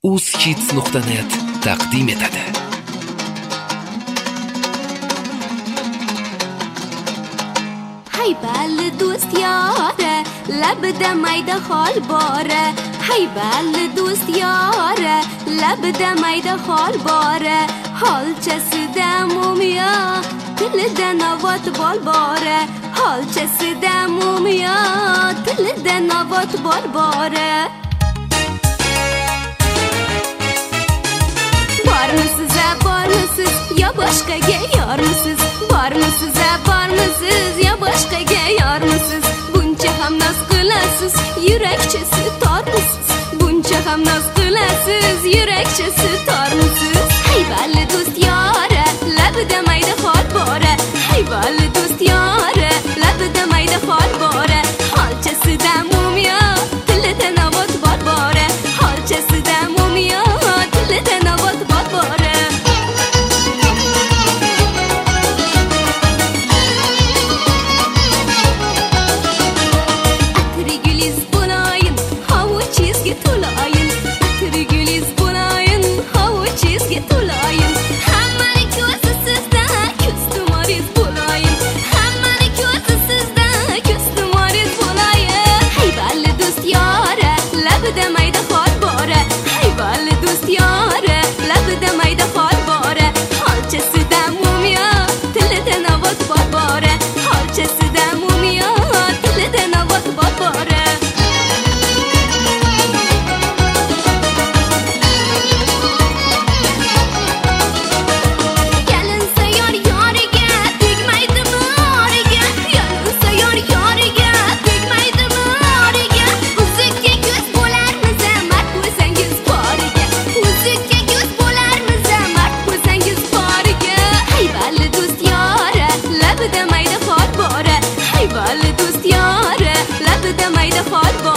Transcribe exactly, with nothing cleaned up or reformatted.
uzkids nuqta net taqdim etadi. Hay balli do'st yora, labida mayda xol bora. Hay balli do'st yora, labida mayda xol bora. Holchasida mumiyo, tilida navot bol bora. Holchasida mumiyo, tilida navot bol bora. Bormisiz, bormisiz, yo boshqaga yormisiz? Bormisiz, bormisiz, yo boshqaga yormisiz? Buncha ham noz qilasiz, yurakchasi tormisiz? Buncha ham noz qilasiz, yurakchasi tormisiz? Hay balli do'st yora, labida mayda xol bora. Hay balli do'st yora, labida mayda xol bora. Holchasida mumiyo, tilida navot bor bora. Holchasida mumiyo, tilida navot bor bora. Atri guliz bo'layin, havu chizgi to'layin. Atri guliz bo'layin, havu chizgi to'layin. Hammani ko'zi sizda, ko'ztumoriz bo'layin. Hammani ko'zi sizda, ko'ztumoriz bo'layin. Hay balli do'st yora, labida mayda xol bora. Hay balli do'st yora, labida mayda xol bora. Holchasida mumiyo, tilida navot bor bora. Holchasida mumiyo, tilida navot bor bora. Yalinsa yor yoriga, tegmaydimi origa? Yalinsa yor yoriga, tegmaydimi origa? Uzukka ko'z bo'larmiz, mard bo'lsangiz boriga. Uzukka ko'z bo'larmiz, mard bo'lsangiz boriga. Hay balli do'st yora, labida mayda xol bora. Hay balli do'st yora, labida mayda xol bora.